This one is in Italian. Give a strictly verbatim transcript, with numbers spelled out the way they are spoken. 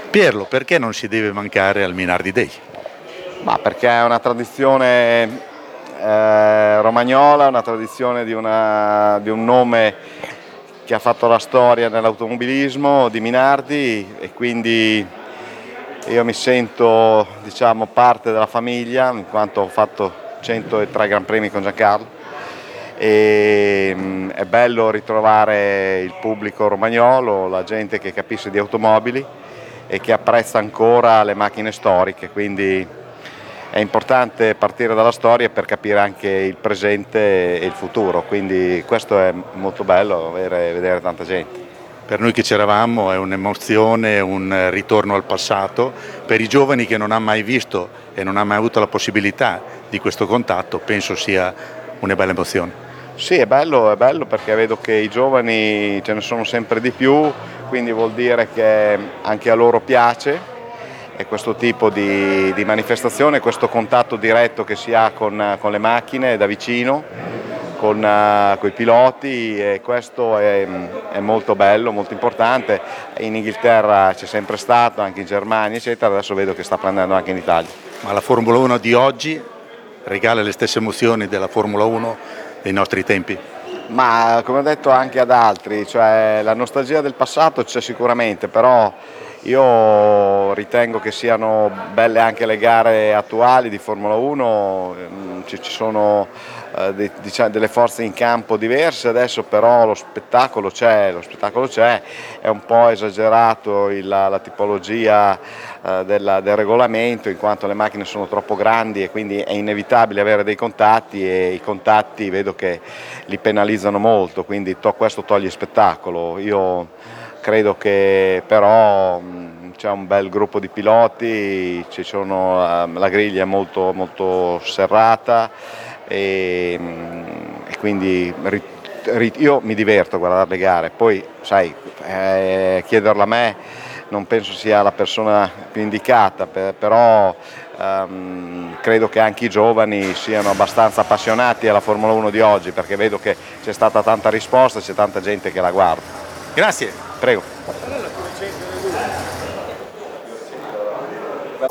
Pierlo, perché non si deve mancare al Minardi Day? Ma perché è una tradizione eh, romagnola, una tradizione di, una, di un nome che ha fatto la storia nell'automobilismo di Minardi, e quindi io mi sento, diciamo, parte della famiglia, in quanto ho fatto centotré Gran Premi con Giancarlo, e mh, è bello ritrovare il pubblico romagnolo, la gente che capisce di automobili e che apprezza ancora le macchine storiche, quindi è importante partire dalla storia per capire anche il presente e il futuro, quindi questo è molto bello, vedere, vedere tanta gente. Per noi che c'eravamo è un'emozione, un ritorno al passato. Per i giovani che non hanno mai visto e non hanno mai avuto la possibilità di questo contatto, penso sia una bella emozione. Sì, è bello, è bello perché vedo che i giovani ce ne sono sempre di più, quindi vuol dire che anche a loro piace e questo tipo di, di manifestazione, questo contatto diretto che si ha con, con le macchine da vicino, con uh, i piloti, e questo è, è molto bello, molto importante. In Inghilterra c'è sempre stato, anche in Germania eccetera, adesso vedo che sta prendendo anche in Italia. Ma la Formula uno di oggi regala le stesse emozioni della Formula uno dei nostri tempi? Ma come ho detto anche ad altri, cioè la nostalgia del passato c'è sicuramente, però io ritengo che siano belle anche le gare attuali di Formula uno, ci, ci sono eh, de, diciamo, delle forze in campo diverse adesso, però lo spettacolo c'è, lo spettacolo c'è, è un po' esagerato il, la, la tipologia eh, della, del regolamento, in quanto le macchine sono troppo grandi e quindi è inevitabile avere dei contatti, e i contatti vedo che li penalizzano molto, quindi to, questo toglie spettacolo. Io credo che però c'è un bel gruppo di piloti, ci sono, la griglia è molto, molto serrata e, e quindi io mi diverto a guardare le gare. Poi sai, eh, chiederlo a me non penso sia la persona più indicata, per, però ehm, credo che anche i giovani siano abbastanza appassionati alla Formula uno di oggi, perché vedo che c'è stata tanta risposta, c'è tanta gente che la guarda. Grazie. Prego.